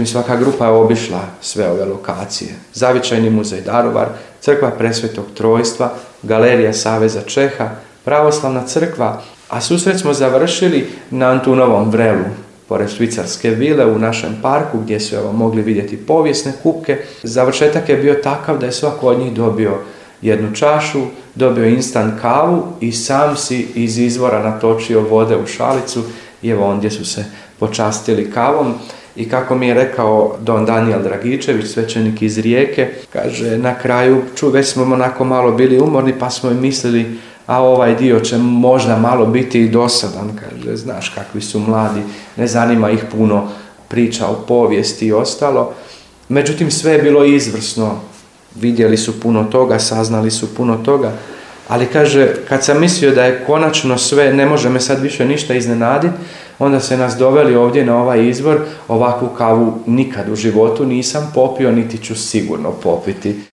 svaka grupa je obišla sve ove lokacije. Zavičajni muzej Daruvar, crkva Presvetog Trojstva, galerija Saveza Čeha, pravoslavna crkva, a susret smo završili na Antunovom vrelu, pored švicarske vile u našem parku gdje su mogli vidjeti povijesne kupke. Završetak je bio takav da je svako od njih dobio jednu čašu, dobio instant kavu i sam si iz izvora natočio vode u šalicu i ondje su se počastili kavom. I kako mi je rekao don Danijel Dragičević, svećenik iz Rijeke, kaže na kraju, već smo onako malo bili umorni pa smo mislili, a ovaj dio će možda malo biti i dosadan, kaže, znaš kakvi su mladi, ne zanima ih puno priča o povijesti i ostalo. Međutim, sve je bilo izvrsno, vidjeli su puno toga, saznali su puno toga, ali kaže, kad sam mislio da je konačno sve, ne može me sad više ništa iznenaditi, onda se nas doveli ovdje na ovaj izvor, ovakvu kavu nikad u životu nisam popio, niti ću sigurno popiti.